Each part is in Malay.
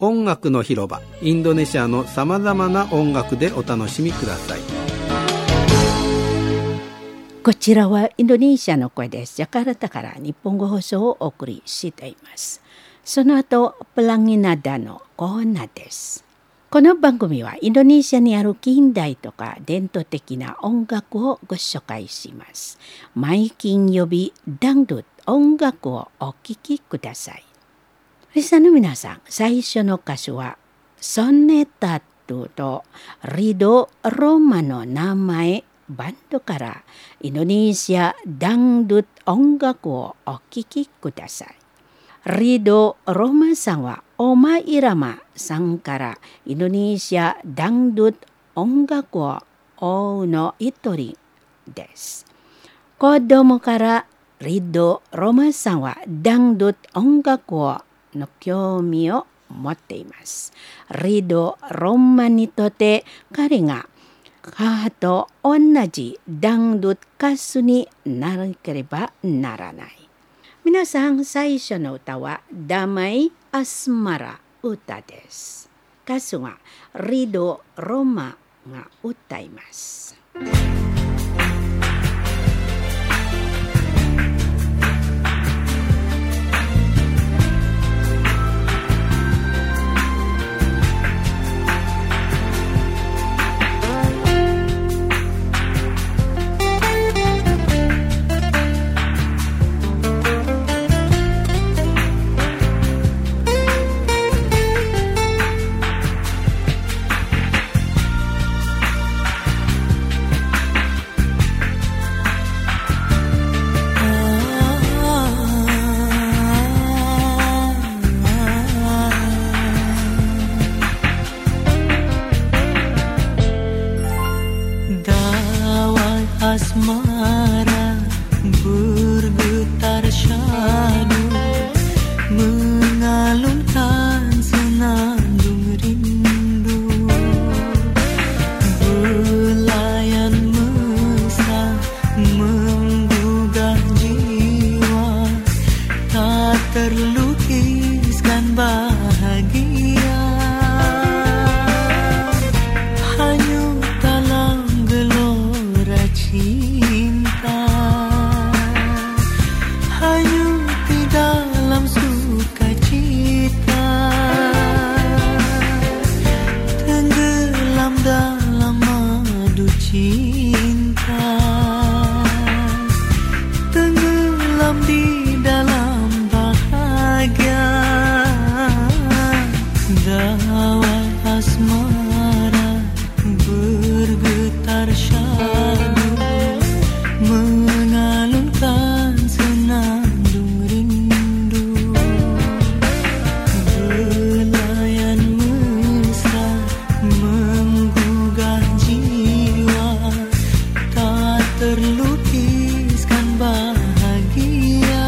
音楽の広場、インドネシアのさまざまな音楽でお楽しみください。 こちらはインドネシアの声です。ジャカルタから日本語放送をお送りしています。その後、プランギナダのコーナーです。この番組はインドネシアにある近代とか伝統的な音楽をご紹介します。毎金曜日、ダンドゥ音楽をお聴きください。リスナーの皆さん、最初の歌手はソネタトとリド・ロマの名前、バンドからインドネシアダンドゥ音楽をお聴きください。リド・ロマさんはオマイラマさんからインドネシアダンドゥ音楽を追うの一人です。子供からリド・ロマさんはダンドゥ音楽をの興味を持っています。リド・ロマにとって彼が母と同じダンドゥ歌手にならなければならない。皆さん、最初の歌はダマイ・アスマラ歌です。歌手はリド・ロマが歌います。 Asmara bergetar syadu, mengalunkan senandung rindu, belayan mesra menggugah jiwa, tak terlukiskan bahagia. Hanyut dalam gelora cinta, hanyut di dalam sukacita, tenggelam dalam madu cinta, tenggelam di dalam bahagia. Dawai asmara bergetar syadu, mengalunkan senandung rindu, belayan mesra menggugah jiwa, tak terlukiskan bahagia.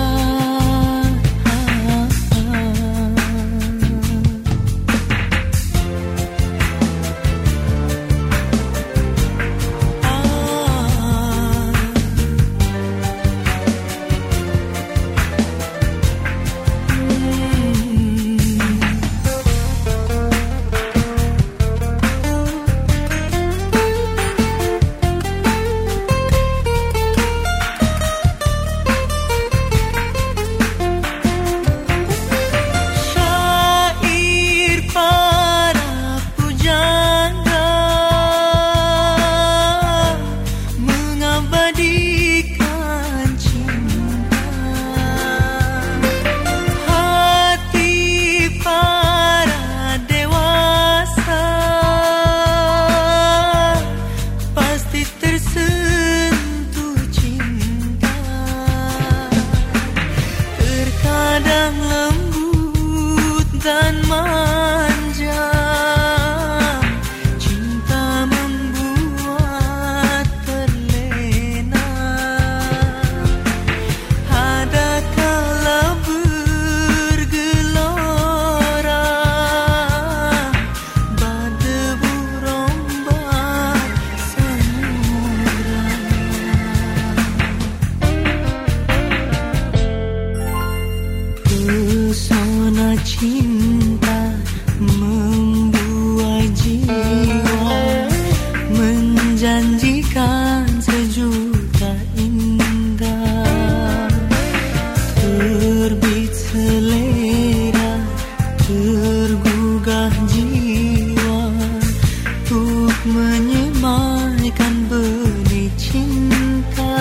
tergugah jiwa untuk menyemaikan benih cinta.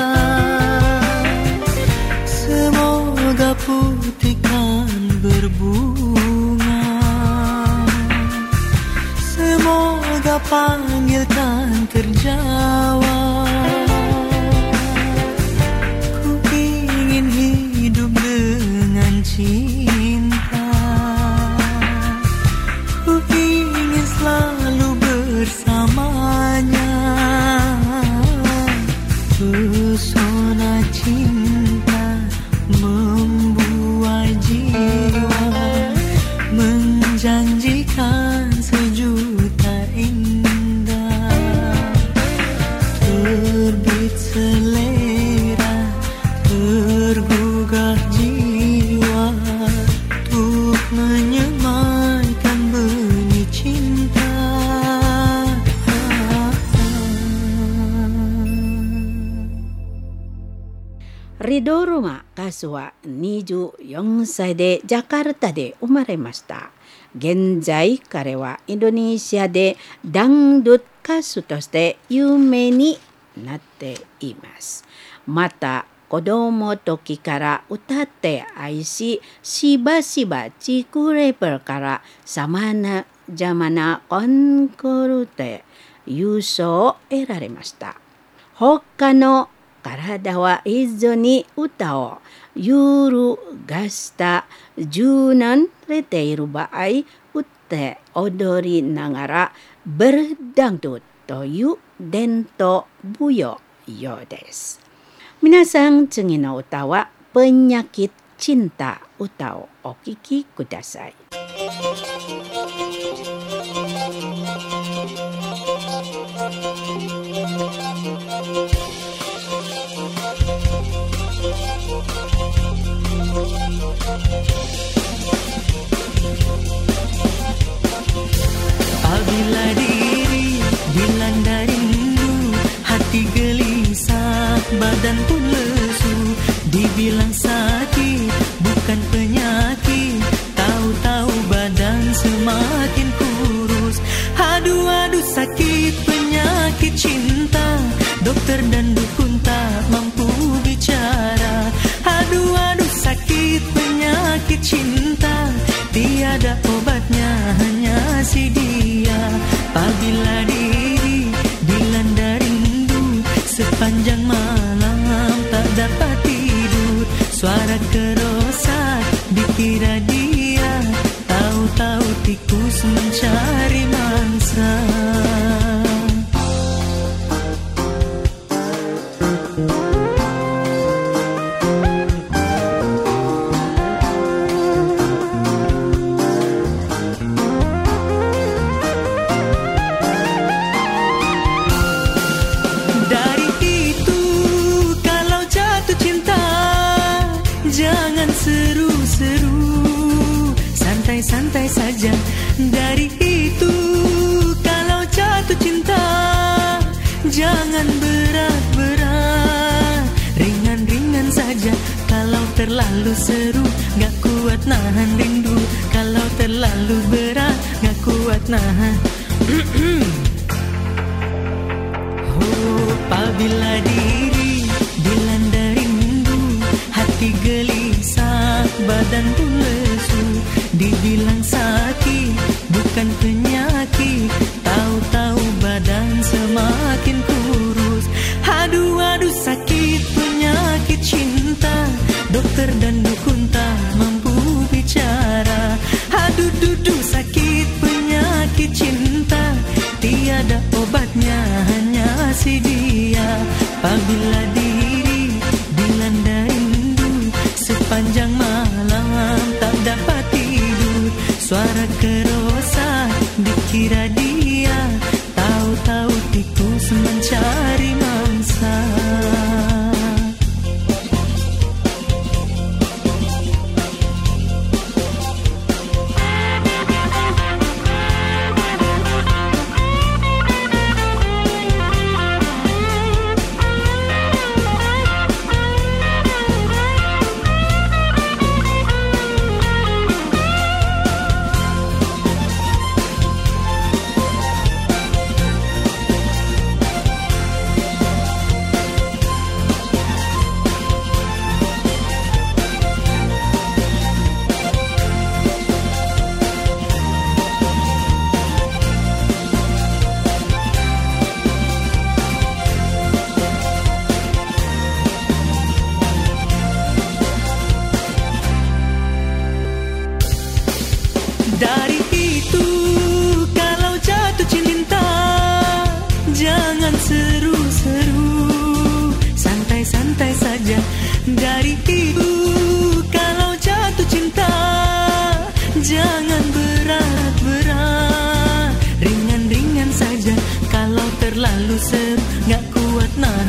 Semoga putihkan berbunga, semoga panggilkan terjawab. Ku ingin hidup dengan cinta, ku ingin selalu bersamanya. Pesona cinta membuai jiwa, menjanjikan sejuta indah. Terbit selera, tergugah jiwa untuk menyemaikan benih cinta. Ridho Roma Kazuは24歳でジャカルタで生まれました。現在彼はインドネシアでダンドゥ歌手として有名になっています。また子供時から歌って愛し、しばしば地区レベルからさまざまなコンクールで優勝を得られました。他の体は一緒に歌を揺るがした柔軟れている場合、歌踊りながらベルダンドという伝統舞踊ようです。皆さん、次の歌はPenyakit Cinta歌をお聴きください。 Apabila diri dilanda rindu, hati gelisah, badan pun lesu. Dibilang sakit, bukan penyakit, tahu-tahu badan semakin kurus. Aduh sakit penyakit cinta, dokter dan dukun tak mampu bicara. Aduh sakit penyakit cinta, tiada obatnya hanya si dia. Apabila diri dilanda rindu, sepanjang malam tak dapat tidur. Suara kerosak dikira dia, tahu-tahu tikus mencari mangsa. Santai saja. Dari itu kalau jatuh cinta, jangan berat-berat, ringan-ringan saja. Kalau terlalu seru, gak kuat nahan rindu. Kalau terlalu berat, gak kuat nahan. Apabila diri dilanda rindu, hati gelisah, badan pun lesu. Dibilang sakit, bukan penyakit, tahu-tahu badan semakin kurus. Aduh sakit penyakit cinta, dokter dan dukun tak mampu bicara. Aduh sakit penyakit cinta, tiada obatnya hanya si dia. Apabila diri dilanda rindu, sepanjang malam tak dapat tidur. Suara kerosak dikira dia, tahu-tahu tikus mencari mangsa.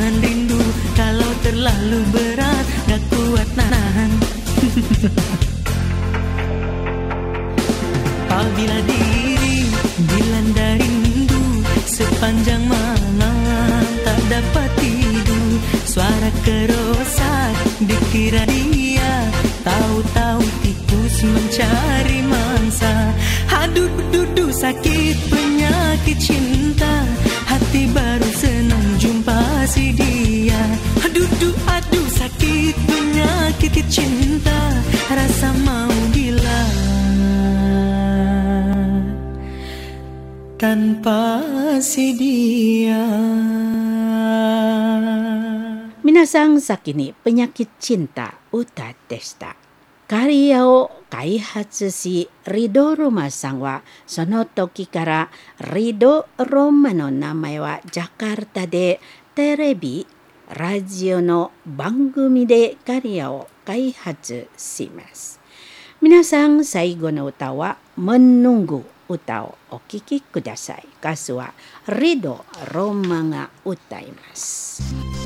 nahan rindu. Kalau terlalu berat gak kuat nahan. Apabila diri dilanda rindu, sepanjang malam tak dapat tidur. Suara kerosak dikira dia, tahu-tahu tikus mencari mangsa. Aduh dudu sakit penyakit cinta, hati baru senang jumpa si dia. Aduh sakit penyakit cinta, rasa mau gila tanpa si dia. Minasang sakini penyakit cinta uta deshita. Karyaを開発し、リド・ロマさんはその時からリド・ロマの名前はジャカルタでテレビ、ラジオの番組でキャリアを開発します。皆さん最後の歌はMenunggu歌をお聴きください。歌手はリド・ロマが歌います。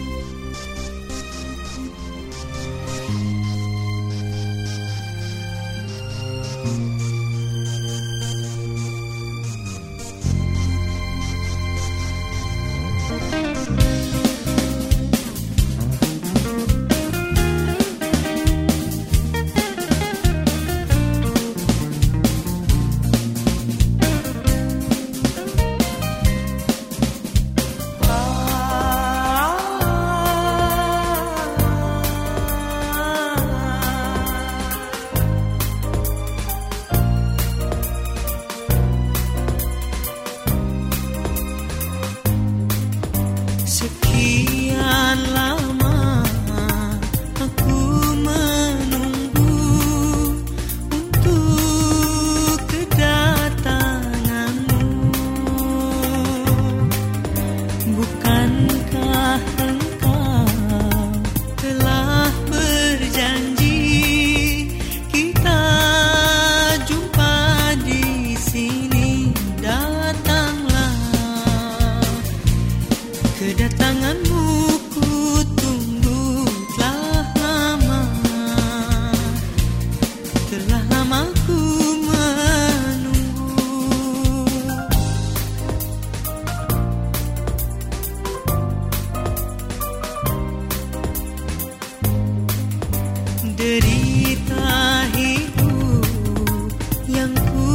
Derita hidup yang ku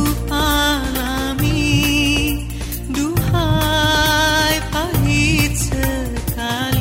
alami, duhai pahit sekali.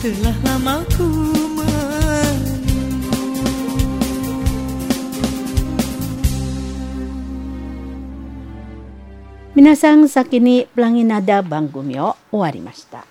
telah lama ku menunggu. Minasang sakini pelangi nada Bangumyo 終わりました。